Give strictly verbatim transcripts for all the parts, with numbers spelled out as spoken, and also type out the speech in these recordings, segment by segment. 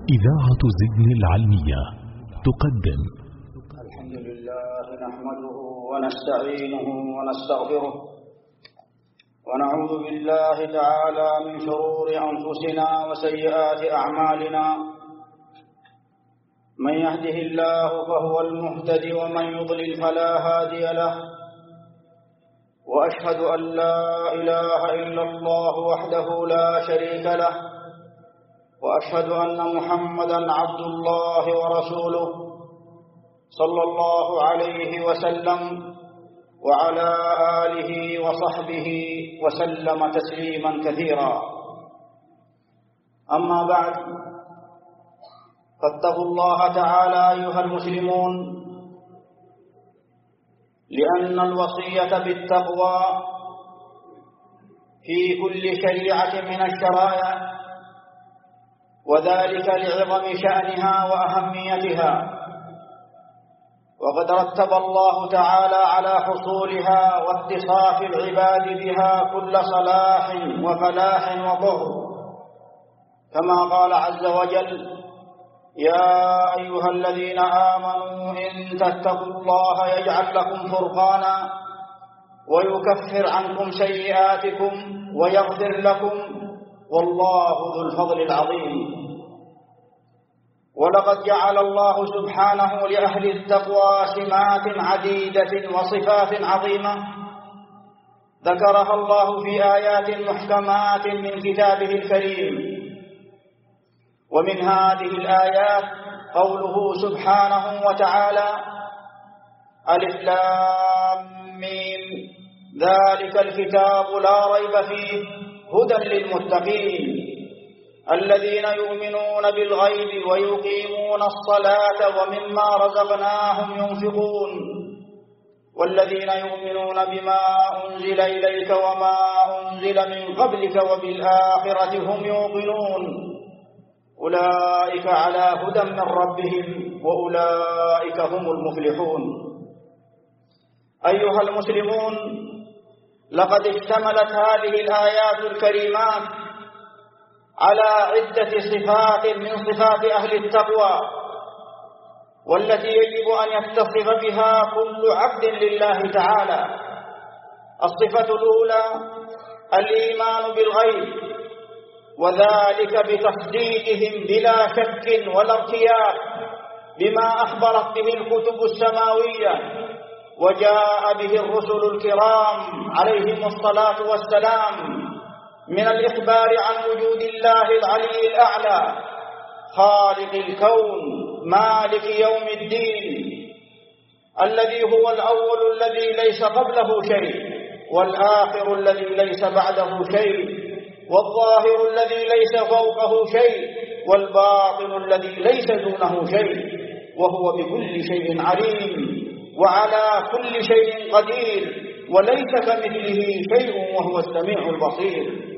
إذاعة زدن العلمية تقدم. الحمد لله نحمده ونستعينه ونستغفره ونعوذ بالله تعالى من شرور أنفسنا وسيئات أعمالنا. من يهده الله فهو المهتدي ومن يضلل فلا هادي له، وأشهد أن لا إله إلا الله وحده لا شريك له، وأشهد أن محمدًا عبد الله ورسوله صلى الله عليه وسلم وعلى آله وصحبه وسلم تسليمًا كثيرا. أما بعد، فاتقوا الله تعالى أيها المسلمون، لأن الوصية بالتقوى في كل شريعة من الشرائع، وذلك لعظم شأنها وأهميتها، وقد رتب الله تعالى على حصولها واتصاف العباد بها كل صلاح وفلاح وطهر، كما قال عز وجل: يا أيها الذين آمنوا إن تتقوا الله يجعل لكم فرقانا ويكفر عنكم سيئاتكم ويغفر لكم والله ذو الفضل العظيم. ولقد جعل الله سبحانه لأهل التقوى سمات عديدة وصفات عظيمة ذكرها الله في آيات محكمات من كتابه الكريم. ومن هذه الآيات قوله سبحانه وتعالى: ألف لام ميم ذلك الكتاب لا ريب فيه هدى للمتقين الذين يؤمنون بالغيب ويقيمون الصلاة ومما رزقناهم ينفقون والذين يؤمنون بما أنزل إليك وما أنزل من قبلك وبالآخرة هم يوقنون أولئك على هدى من ربهم وأولئك هم المفلحون. أيها المسلمون، لقد اشتملت هذه الآيات الكريمات على عدة صفات من صفات أهل التقوى، والتي يجب أن يتصف بها كل عبد لله تعالى. الصفة الأولى الإيمان بالغيب، وذلك بتصديقهم بلا شك ولا ارتياب بما أخبرت به الكتب السماوية وجاء به الرسل الكرام عليهم الصلاة والسلام من الإخبار عن وجود الله العلي الأعلى خالق الكون مالك يوم الدين، الذي هو الأول الذي ليس قبله شيء، والآخر الذي ليس بعده شيء، والظاهر الذي ليس فوقه شيء، والباطن الذي ليس دونه شيء، وهو بكل شيء عليم وعلى كل شيء قدير، وليس كمثله شيء وهو السميع البصير.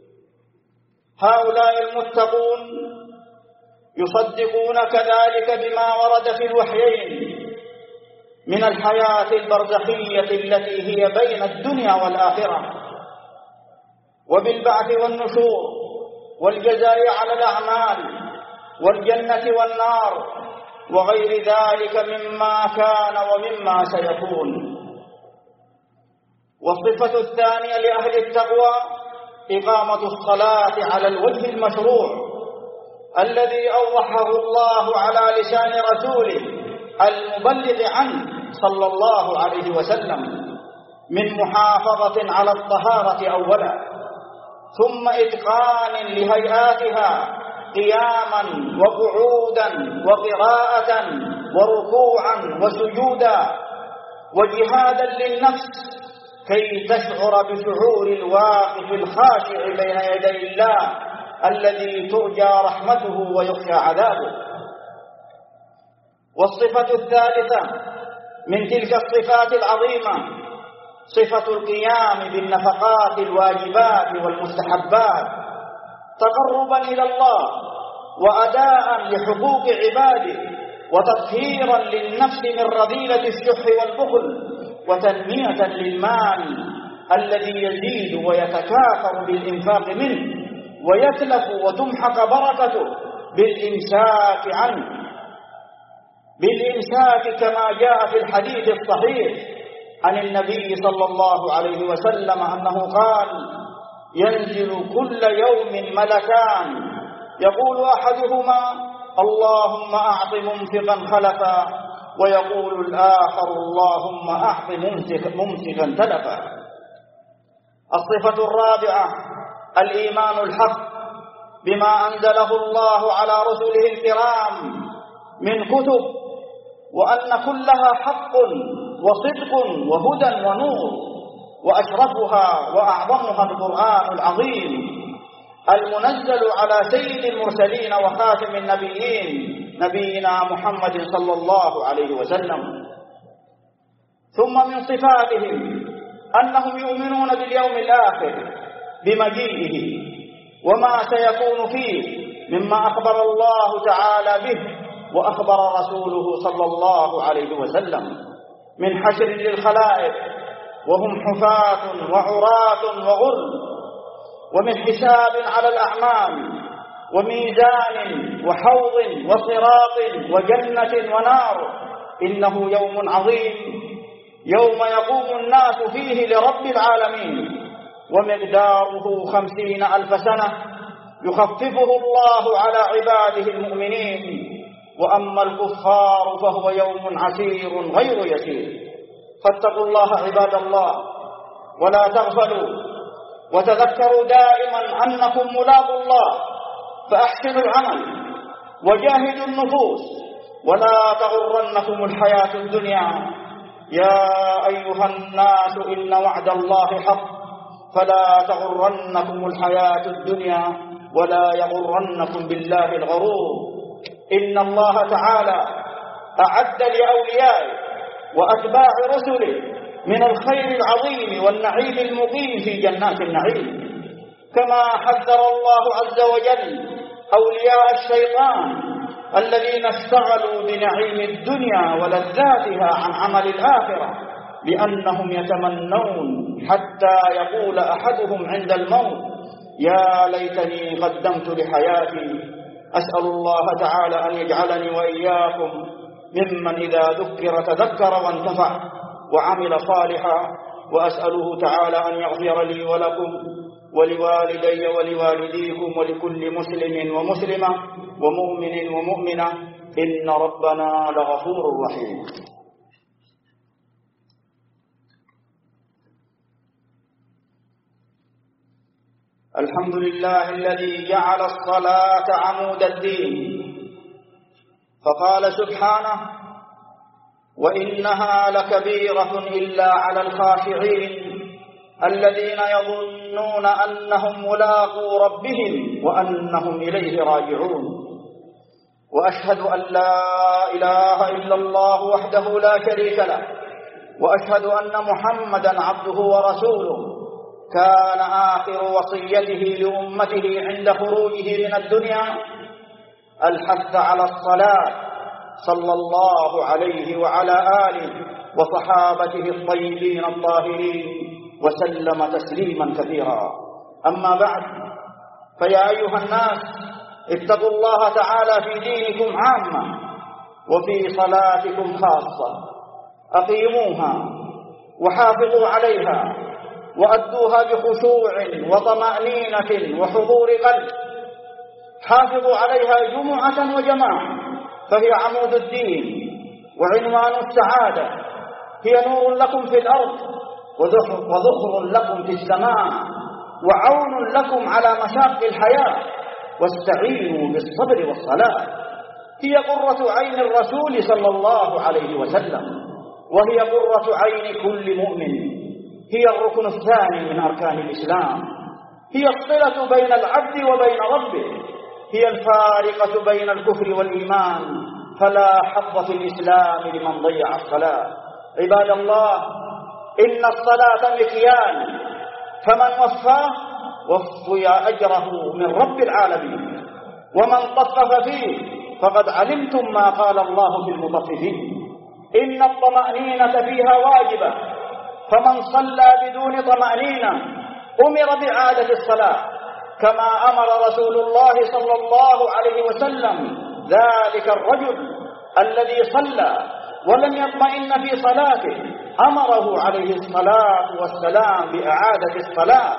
هؤلاء المتقون يصدقون كذلك بما ورد في الوحيين من الحياة البرزخية التي هي بين الدنيا والآخرة، وبالبعث والنشور والجزاء على الأعمال والجنة والنار وغير ذلك مما كان ومما سيكون. والصفة الثانية لأهل التقوى إقامة الصلاة على الوجه المشروع الذي أوضحه الله على لسان رسوله المبلغ عنه صلى الله عليه وسلم من محافظة على الطهارة أولا، ثم إتقان لهيئاتها قياما وقعودا وقراءة وركوعا وسجودا وجهادا للنفس كي تشعر بشعور الواقف الخاشع بين يدي الله الذي ترجى رحمته ويخشى عذابه. والصفة الثالثة من تلك الصفات العظيمة صفة القيام بالنفقات الواجبات والمستحبات تقربا إلى الله وأداء لحقوق عباده وتطهيرا للنفس من رذيلة الشح والبخل وتنمية للمال الذي يزيد ويتكاثر بالإنفاق منه ويتلف وتمحق بركته بالإمساك عنه، بالإمساك كما جاء في الحديث الصحيح عن النبي صلى الله عليه وسلم أنه قال: ينزل كل يوم ملكان يقول أحدهما: اللهم أعط ممسكا خلفا، ويقول الآخر: اللهم أعط ممسكا تلفا. الصفة الرابعة الإيمان الحق بما أنزله الله على رسله الكرام من كتب، وأن كلها حق وصدق وهدى ونور، وأشرفها وأعظمها القرآن العظيم المنزل على سيد المرسلين وخاتم النبيين نبينا محمد صلى الله عليه وسلم. ثم من صفاتهم أنهم يؤمنون باليوم الآخر بمجيئه وما سيكون فيه مما أخبر الله تعالى به وأخبر رسوله صلى الله عليه وسلم من حشر للخلائق وهم حفاة وعراة وغرل، ومن حساب على الأعمال وميزان وحوض وصراط وجنة ونار. إنه يوم عظيم يوم يقوم الناس فيه لرب العالمين، ومقداره خمسين ألف سنة يخففه الله على عباده المؤمنين. وأما الكفار فهو يوم عسير غير يسير. فاتقوا الله عباد الله ولا تغفلوا، وتذكروا دائما أنكم ملاقوا الله، فأحسنوا العمل وجاهدوا النفوس ولا تغرنكم الحياة الدنيا. يا أيها الناس إن وعد الله حق فلا تغرنكم الحياة الدنيا ولا يغرنكم بالله الغرور. إن الله تعالى أعد لأوليائه وأتباع رسله من الخير العظيم والنعيم المقيم في جنات النعيم، كما حذر الله عز وجل أولياء الشيطان الذين اشتغلوا بنعيم الدنيا ولذاتها عن عمل الآخرة، لأنهم يتمنون حتى يقول أحدهم عند الموت: يا ليتني قدمت لحياتي. أسأل الله تعالى أن يجعلني وإياكم ممن إذا ذكر تذكر وانتفع وعمل صالحا، وأسأله تعالى أن يغفر لي ولكم ولوالدي ولوالديكم ولكل مسلم ومسلمة ومؤمن ومؤمنة، إن ربنا لغفور رحيم. الحمد لله الذي جعل الصلاة عمود الدين، فقال سبحانه: وإنها لكبيرة إلا على الخاشعين الذين يظنون أنهم ملاقو ربهم وأنهم إليه راجعون. وأشهد أن لا إله إلا الله وحده لا شريك له، وأشهد أن محمدا عبده ورسوله. كان آخر وصيته لأمته عند خروجه من الدنيا الحث على الصلاة صلى الله عليه وعلى آله وصحابته الطيبين الطاهرين وسلم تسليما كثيرا. أما بعد، فيا أيها الناس اتقوا الله تعالى في دينكم عامة وفي صلاتكم خاصة. أقيموها وحافظوا عليها وأدوها بخشوع وطمأنينة وحضور قلب. حافظوا عليها جمعة وجماعة، فهي عمود الدين وعنوان السعادة. هي نور لكم في الأرض وذخر لكم في السماء وعون لكم على مشاق الحياة. واستعينوا بالصبر والصلاة. هي قرة عين الرسول صلى الله عليه وسلم، وهي قرة عين كل مؤمن. هي الركن الثاني من أركان الإسلام. هي الصلة بين العبد وبين ربه. هي الفارقة بين الكفر والإيمان. فلا حظ في الإسلام لمن ضيع الصلاة. عباد الله، إن الصلاة مكيال، فمن وفاه وفي أجره من رب العالمين، ومن طفف فيه فقد علمتم ما قال الله في المطففين. إن الطمأنينة فيها واجبة، فمن صلى بدون طمأنينة أمر بإعادة الصلاة كما أمر رسول الله صلى الله عليه وسلم ذلك الرجل الذي صلى ولم يطمئن في صلاته، أمره عليه الصلاة والسلام بإعادة الصلاة،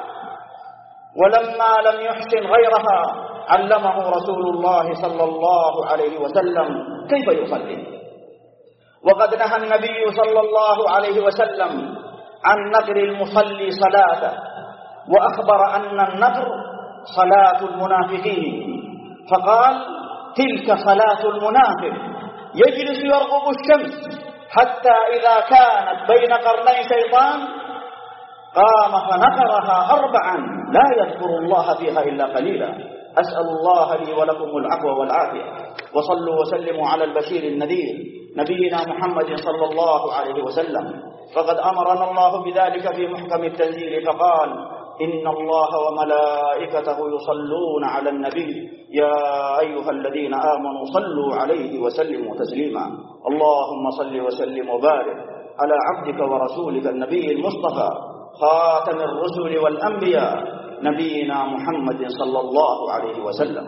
ولما لم يحسن غيرها علمه رسول الله صلى الله عليه وسلم كيف يصلي. وقد نهى النبي صلى الله عليه وسلم عن نقر المصلي صلاته، وأخبر أن النقر صلاة المنافقين، فقال تلك صلاة المنافق يجلس يرقب الشمس حتى إذا كانت بين قرني شيطان قام فنقرها أربعا لا يذكر الله فيها إلا قليلا. أسأل الله لي ولكم العفو والعافية، وصلوا وسلموا على البشير النذير نبينا محمد صلى الله عليه وسلم، فقد أمرنا الله بذلك في محكم التنزيل فقال إن الله وملائكته يصلون على النبي يا أيها الذين آمنوا صلوا عليه وسلموا تسليما. اللهم صل وسلم وبارك على عبدك ورسولك النبي المصطفى خاتم الرسل والأنبياء نبينا محمد صلى الله عليه وسلم.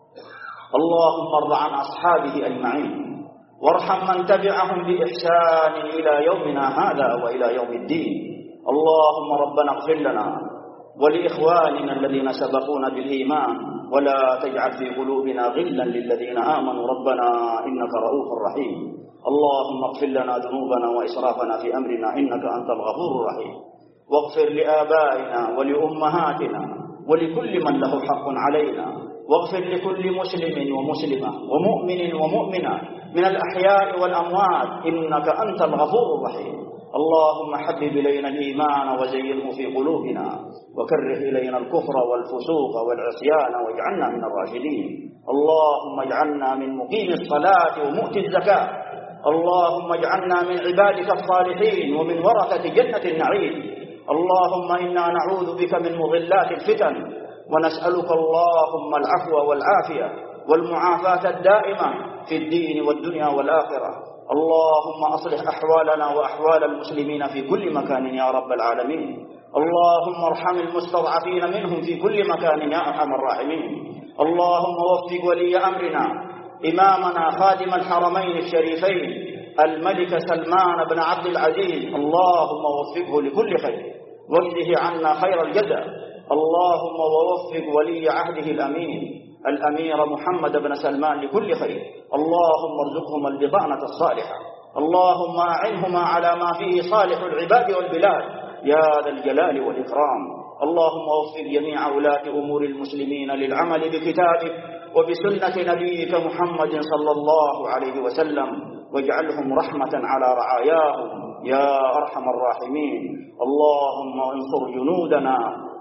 اللهم ارض عن أصحابه أجمعين، وارحم من تبعهم بإحسان إلى يومنا هذا وإلى يوم الدين. اللهم ربنا اغفر لنا ولإخواننا الذين سبقونا بالإيمان، ولا تجعل في قلوبنا غلا للذين آمنوا ربنا إنك رؤوف رحيم. اللهم اغفر لنا ذنوبنا وإسرافنا في أمرنا إنك أنت الغفور الرحيم، واغفر لآبائنا ولأمهاتنا ولكل من له حق علينا، واغفر لكل مسلم ومسلمة ومؤمن ومؤمنة من الأحياء والأموات إنك أنت الغفور الرحيم. اللهم حبب إلينا الإيمان وزينه في قلوبنا، وكره إلينا الكفر والفسوق والعصيان واجعلنا من الراشدين. اللهم اجعلنا من مقيم الصلاة ومؤتي الزكاة. اللهم اجعلنا من عبادك الصالحين ومن ورثة جنة النعيم. اللهم إنا نعوذ بك من مضلات الفتن، ونسألك اللهم العفو والعافية والمعافاة الدائمة في الدين والدنيا والآخرة. اللهم أصلح أحوالنا وأحوال المسلمين في كل مكان يا رب العالمين. اللهم ارحم المستضعفين منهم في كل مكان يا أرحم الراحمين. اللهم وفق ولي أمرنا إمامنا خادم الحرمين الشريفين الملك سلمان بن عبد العزيز، اللهم وفقه لكل خير واجزه عنا خير الجزاء. اللهم ووفق ولي عهده الأمين الأمير محمد بن سلمان لكل خير. اللهم ارزقهما البطانة الصالحة. اللهم أعنهما على ما فيه صالح العباد والبلاد يا ذا الجلال والإكرام. اللهم وفق جميع ولاة أمور المسلمين للعمل بكتابك وبسنة نبيك محمد صلى الله عليه وسلم، واجعلهم رحمة على رعاياهم يا أرحم الراحمين. اللهم انصر جنودنا،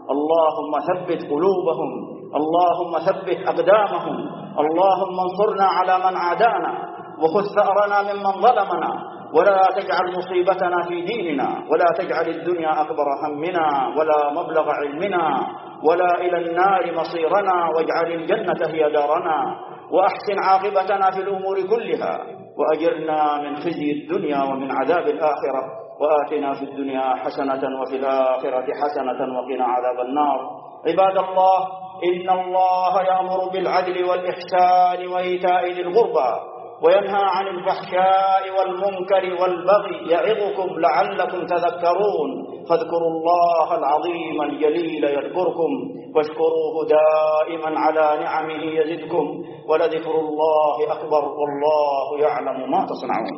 اللهم ثبت قلوبهم، اللهم ثبت أقدامهم. اللهم انصرنا على من عادانا، وخذ ثأرنا ممن ظلمنا، ولا تجعل مصيبتنا في ديننا، ولا تجعل الدنيا أكبر همنا ولا مبلغ علمنا، ولا إلى النار مصيرنا، واجعل الجنة هي دارنا، وأحسن عاقبتنا في الأمور كلها، وأجرنا من خزي الدنيا ومن عذاب الآخرة، وآتنا في الدنيا حسنة وفي الآخرة حسنة وقنا عذاب النار. عباد الله، إن الله يأمر بالعدل والإحسان وإيتاء ذي القربى وينهى عن الفحشاء والمنكر والبغي يعظكم لعلكم تذكرون. فاذكروا الله العظيم الجليل يذكركم، واشكروه دائما على نعمه يزدكم، ولذكر الله أكبر والله يعلم ما تصنعون.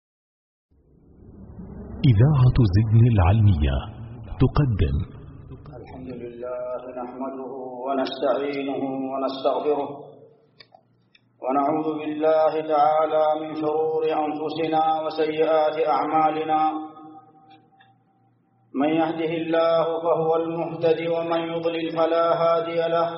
إذاعة زدن العلمية تقدم. الحمد لله نحمده ونستعينه ونستغفره، ونعوذ بالله تعالى من شرور أنفسنا وسيئات أعمالنا. من يهده الله فهو المهتدي، ومن يضلل فلا هادي له.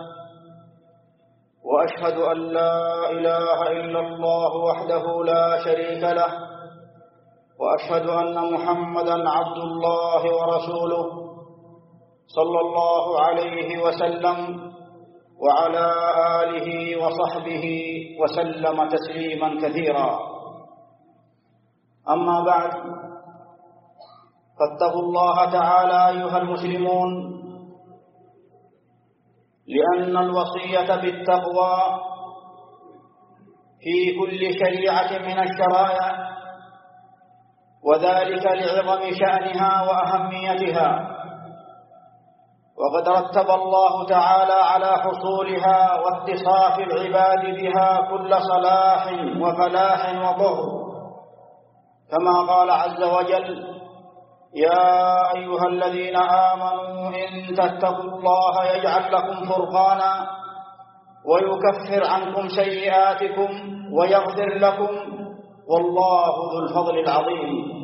وأشهد أن لا إله إلا الله وحده لا شريك له، وأشهد أن محمدا عبد الله ورسوله صلى الله عليه وسلم وعلى آله وصحبه وسلم تسليما كثيرا. أما بعد، فاتقوا الله تعالى أيها المسلمون، لأن الوصية بالتقوى في كل شريعة من الشرائع، وذلك لعظم شأنها وأهميتها، وقد رتب الله تعالى على حصولها واتصاف العباد بها كل صلاح وفلاح وطهر، كما قال عز وجل: يا أيها الذين آمنوا إن تتقوا الله يجعل لكم فرقانا ويكفر عنكم سيئاتكم ويغفر لكم والله ذو الفضل العظيم.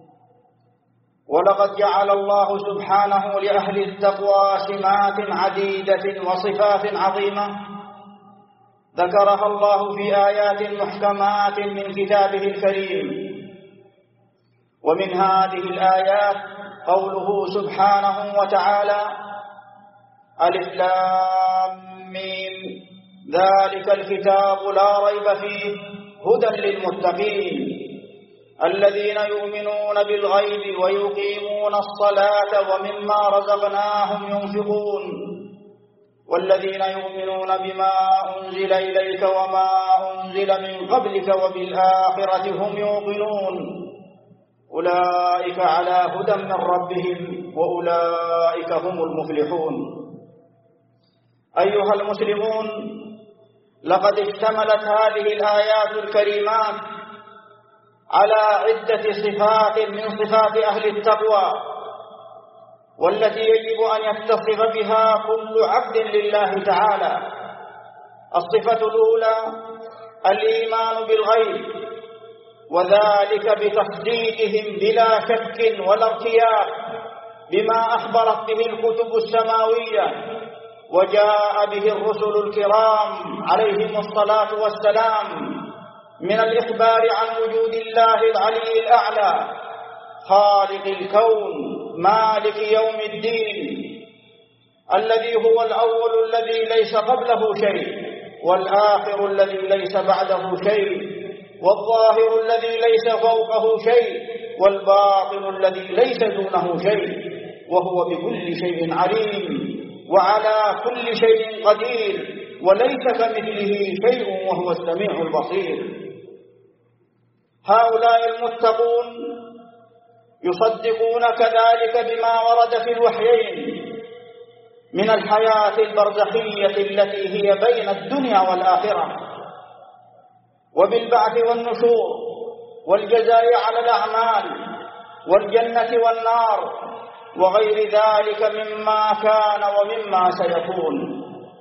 ولقد جعل الله سبحانه لأهل التقوى سمات عديدة وصفات عظيمة ذكرها الله في آيات محكمات من كتابه الكريم. ومن هذه الآيات قوله سبحانه وتعالى: ألف لام ميم ذلك الكتاب لا ريب فيه هدى للمتقين الذين يؤمنون بالغيب ويقيمون الصلاة ومما رزقناهم ينفقون والذين يؤمنون بما أنزل إليك وما أنزل من قبلك وبالآخرة هم يوقنون أولئك على هدى من ربهم وأولئك هم المفلحون. أيها المسلمون، لقد اشتملت هذه الآيات الكريمات على عدة صفات من صفات أهل التقوى، والتي يجب أن يتصف بها كل عبد لله تعالى. الصفة الأولى الإيمان بالغيب، وذلك بتصديقهم بلا شك ولا ارتياب بما أخبرت به الكتب السماوية وجاء به الرسل الكرام عليهم الصلاة والسلام من الإخبار عن وجود الله العلي الأعلى خالق الكون مالك يوم الدين، الذي هو الأول الذي ليس قبله شيء، والآخر الذي ليس بعده شيء، والظاهر الذي ليس فوقه شيء، والباطن الذي ليس دونه شيء، وهو بكل شيء عليم وعلى كل شيء قدير وليس كمثله شيء وهو السميع البصير. هؤلاء المتقون يصدقون كذلك بما ورد في الوحيين من الحياة البرزخية التي هي بين الدنيا والآخرة، وبالبعث والنشور والجزاء على الأعمال والجنة والنار وغير ذلك مما كان ومما سيكون.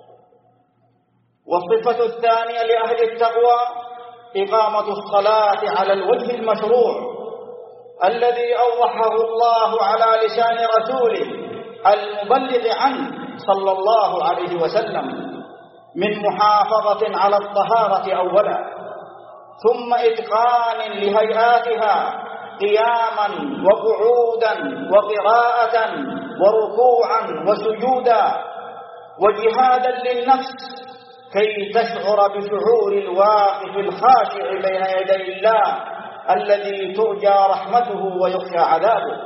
والصفة الثانية لأهل التقوى إقامة الصلاة على الوجه المشروع الذي أوضحه الله على لسان رسوله المبلغ عنه صلى الله عليه وسلم من محافظة على الطهارة أولا، ثم إتقان لهيئاتها قياما وقعودا وقراءة وركوعا وسجودا، وجهادا للنفس كي تشعر بشعور الواقف الخاشع بين يدي الله الذي ترجى رحمته ويخشى عذابه.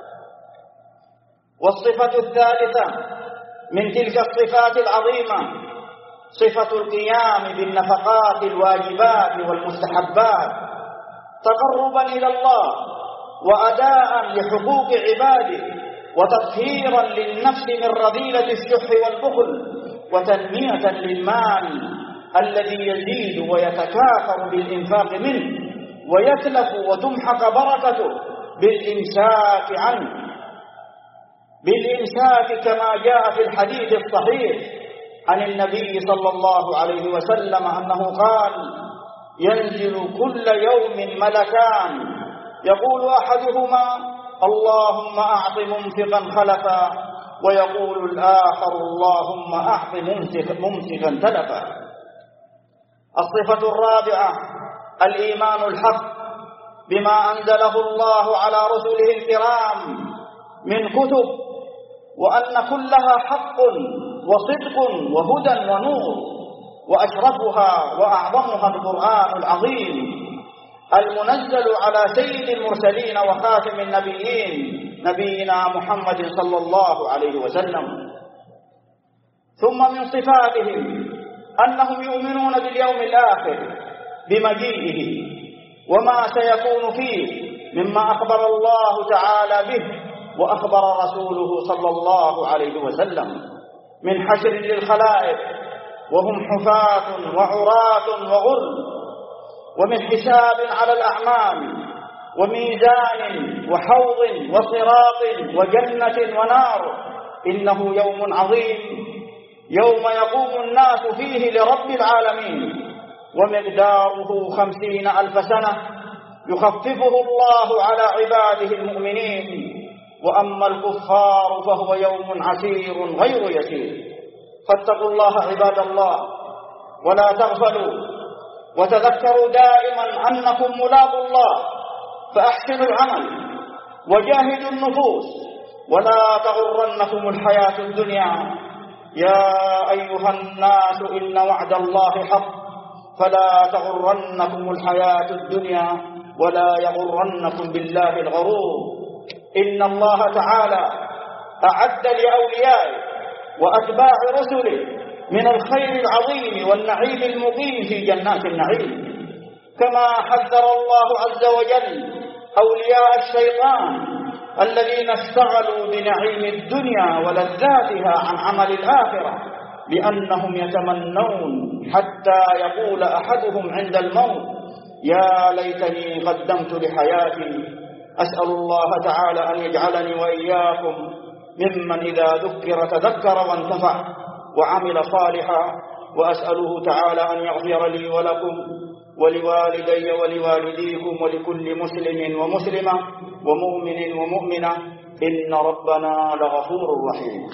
والصفة الثالثة من تلك الصفات العظيمة صفة القيام بالنفقات الواجبات والمستحبات تقربا إلى الله وأداء لحقوق عباده وتطهيرا للنفس من رذيلة الشح والبخل وتنمية للمال الذي يزيد ويتكاثر بالإنفاق منه ويتلف وتمحق بركته بالإمساك عنه، بالإمساك كما جاء في الحديث الصحيح عن النبي صلى الله عليه وسلم أنه قال: ينزل كل يوم ملكان يقول أحدهما اللهم أعط ممسكا خلفا، ويقول الآخر اللهم أعط ممسكا تلفا. الصفة الرابعة الإيمان الحق بما أنزله الله على رسله الكرام من كتب، وأن كلها حق وصدق وهدى ونور، وأشرفها وأعظمها القرآن العظيم المنزل على سيد المرسلين وخاتم النبيين نبينا محمد صلى الله عليه وسلم. ثم من صفاتهم أنهم يؤمنون باليوم الآخر بمجيئه وما سيكون فيه مما أخبر الله تعالى به وأخبر رسوله صلى الله عليه وسلم من حشر للخلائق وهم حفاة وعراة وغرل، ومن حساب على الأعمال وميزان وحوض وصراط وجنة ونار. إنه يوم عظيم يوم يقوم الناس فيه لرب العالمين، ومقداره خمسين ألف سنة يخففه الله على عباده المؤمنين، وأما الكفار فهو يوم عسير غير يسير. فاتقوا الله عباد الله ولا تغفلوا، وتذكروا دائما أنكم ملاقوا الله، فأحسنوا العمل وجاهدوا النفوس ولا تغرنكم الحياة الدنيا. يا أيها الناس إن وعد الله حق فلا تغرنكم الحياة الدنيا ولا يغرنكم بالله الغرور. إن الله تعالى أعد لأوليائه وأتباع رسله من الخير العظيم والنعيم المقيم في جنات النعيم، كما حذر الله عز وجل أولياء الشيطان الذين اشتغلوا بنعيم الدنيا ولذاتها عن عمل الآخرة، لأنهم يتمنون حتى يقول أحدهم عند الموت يا ليتني قدمت لحياتي. أسأل الله تعالى أن يجعلني وإياكم ممن إذا ذكر تذكر وانتفع وعمل صالحا، وأسأله تعالى أن يغفر لي ولكم ولوالدي ولوالديكم ولكل مسلم ومسلمة ومؤمن ومؤمنة، إن ربنا لغفور رحيم.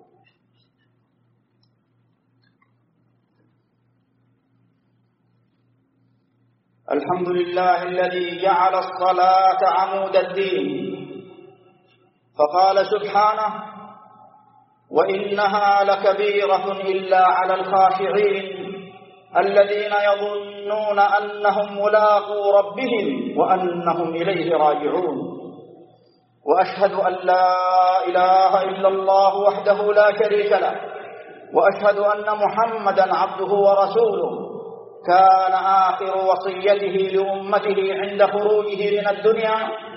الحمد لله الذي جعل الصلاة عمود الدين، فقال سبحانه وإنها لكبيرة إلا على الخاشعين الذين يظنون أنهم ملاقو ربهم وأنهم إليه راجعون. وأشهد أن لا إله إلا الله وحده لا شريك له، وأشهد أن محمدا عبده ورسوله. كان آخر وصيته لأمته عند خروجه من الدنيا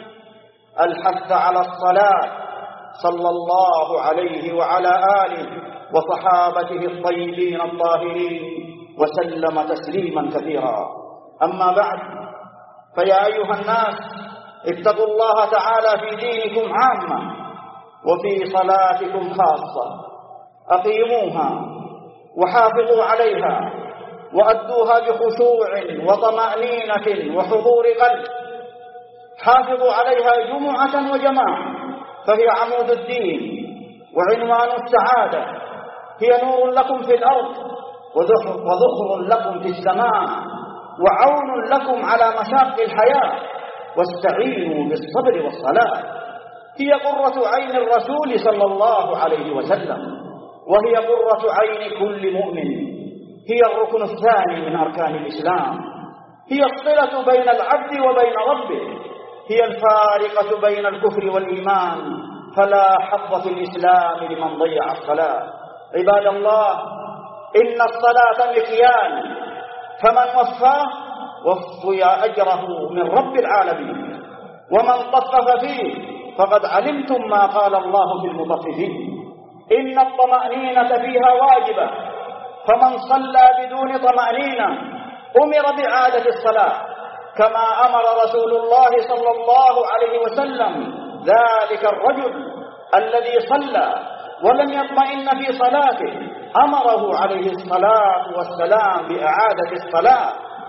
الحث على الصلاة صلى الله عليه وعلى آله وصحابته الطيبين الطاهرين وسلم تسليما كثيرا. أما بعد، فيا أيها الناس اتقوا الله تعالى في دينكم عامة وفي صلاتكم خاصة، أقيموها وحافظوا عليها وأدوها بخشوع وطمأنينة وحضور قلب. حافظوا عليها جمعة وجماعة، فهي عمود الدين وعنوان السعادة، هي نور لكم في الأرض وذخر لكم في السماء وعون لكم على مشاق الحياة. واستعينوا بالصبر والصلاة. هي قرة عين الرسول صلى الله عليه وسلم، وهي قرة عين كل مؤمن. هي الركن الثاني من أركان الإسلام، هي الصلة بين العبد وبين ربه، هي الفارقة بين الكفر والإيمان. فلا حظ في الإسلام لمن ضيع الصلاة. عباد الله، إن الصلاة مكيال، فمن وفاه وفي أجره من رب العالمين، ومن طفف فيه فقد علمتم ما قال الله في المطففين. إن الطمأنينة فيها واجبة، فمن صلى بدون طمأنينة أمر بإعادة الصلاة، كما أمر رسول الله صلى الله عليه وسلم ذلك الرجل الذي صلى ولم يطمئن في صلاته، أمره عليه الصلاة والسلام بإعادة الصلاة،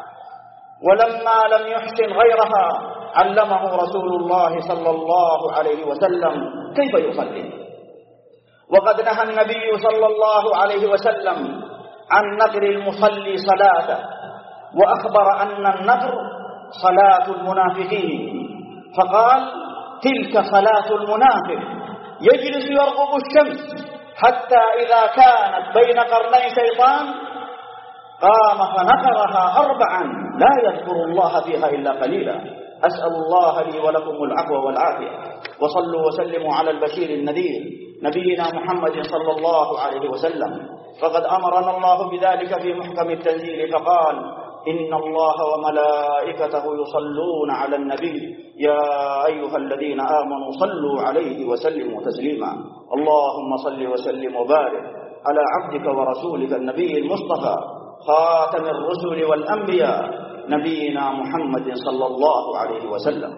ولما لم يحسن غيرها علمه رسول الله صلى الله عليه وسلم كيف يصلي. وقد نهى النبي صلى الله عليه وسلم عن نقر المصلي صلاته، وأخبر أن النقر صلاة المنافقين، فقال تلك صلاة المنافق يجلس يرقب الشمس حتى إذا كانت بين قرني شيطان قام فنقرها أربعا لا يذكر الله فيها إلا قليلا. أسأل الله لي ولكم العفو والعافية، وصلوا وسلموا على البشير النذير نبينا محمد صلى الله عليه وسلم، فقد أمرنا الله بذلك في محكم التنزيل فقال: إن الله وملائكته يصلون على النبي يا أيها الذين آمنوا صلوا عليه وسلموا تسليما. اللهم صل وسلم وبارك على عبدك ورسولك النبي المصطفى خاتم الرسل والأنبياء نبينا محمد صلى الله عليه وسلم.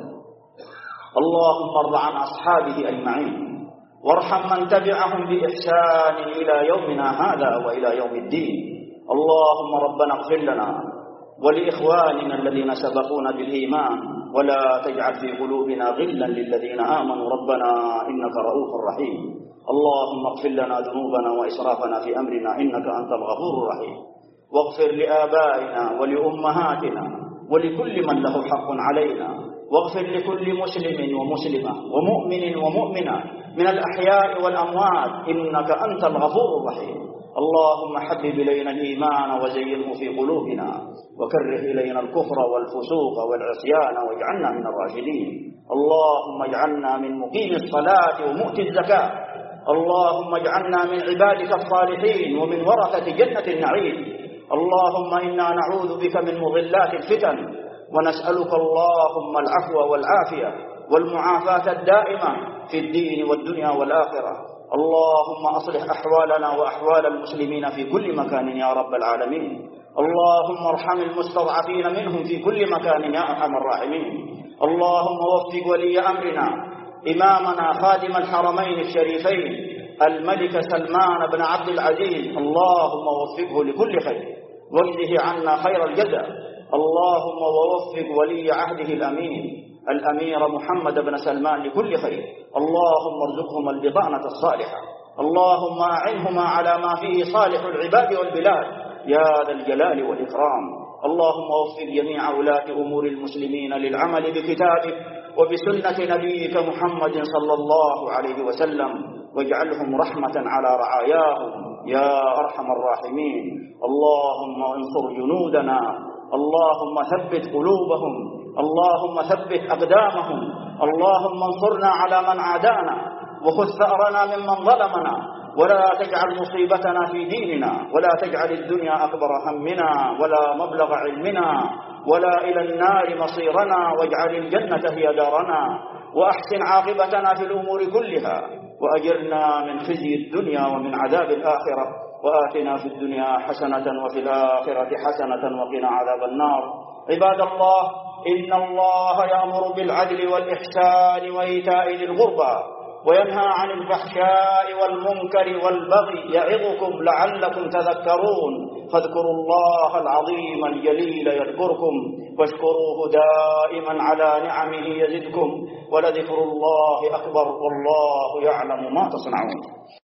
اللهم ارض عن أصحابه أجمعين، وارحم من تبعهم بإحسان إلى يومنا هذا وإلى يوم الدين. اللهم ربنا اغفر لنا ولإخواننا الذين سبقونا بالإيمان، ولا تجعل في قلوبنا غلا للذين آمنوا ربنا إنك رؤوف رحيم. اللهم اغفر لنا ذنوبنا وإسرافنا في أمرنا إنك أنت الغفور الرحيم، واغفر لآبائنا ولأمهاتنا ولكل من له حق علينا، واغفر لكل مسلم ومسلمة ومؤمن ومؤمنة من الأحياء والأموات إنك أنت الغفور الرحيم. اللهم حبب إلينا الإيمان وزينه في قلوبنا، وكره إلينا الكفر والفسوق والعصيان واجعلنا من الراشدين. اللهم اجعلنا من مقيم الصلاة ومؤتي الزكاة. اللهم اجعلنا من عبادك الصالحين ومن ورثة جنة النعيم. اللهم إنا نعوذ بك من مضلات الفتن، ونسألك اللهم العفو والعافية والمعافاة الدائمة في الدين والدنيا والآخرة. اللهم أصلح أحوالنا وأحوال المسلمين في كل مكان يا رب العالمين. اللهم ارحم المستضعفين منهم في كل مكان يا أرحم الراحمين. اللهم وفق ولي أمرنا إمامنا خادم الحرمين الشريفين الملك سلمان بن عبد العزيز، اللهم وفقه لكل خير واجزه عنا خير الجزاء. اللهم ووفق ولي عهده الأمين الأمير محمد بن سلمان لكل خير. اللهم ارزقهما البطانة الصالحة. اللهم أعنهما على ما فيه صالح العباد والبلاد يا ذا الجلال والإكرام. اللهم وفق جميع ولاة أمور المسلمين للعمل بكتابك وبسنة نبيك محمد صلى الله عليه وسلم، واجعلهم رحمة على رعاياهم يا أرحم الراحمين. اللهم انصر جنودنا، اللهم ثبت قلوبهم، اللهم ثبت أقدامهم. اللهم انصرنا على من عادانا، وخذ ثأرنا ممن ظلمنا، ولا تجعل مصيبتنا في ديننا، ولا تجعل الدنيا أكبر همنا ولا مبلغ علمنا، ولا إلى النار مصيرنا، واجعل الجنة هي دارنا، وأحسن عاقبتنا في الأمور كلها، وأجرنا من خزي الدنيا ومن عذاب الآخرة، وآتنا في الدنيا حسنة وفي الآخرة حسنة وقنا عذاب النار. عباد الله، إن الله يأمر بالعدل والإحسان وإيتاء ذي القربى، وينهى عن الفحشاء والمنكر والبغي، يعظكم لعلكم تذكرون. فاذكروا الله العظيم الجليل يذكركم، واشكروه دائما على نعمه يزدكم، ولذكر الله أكبر والله يعلم ما تصنعون.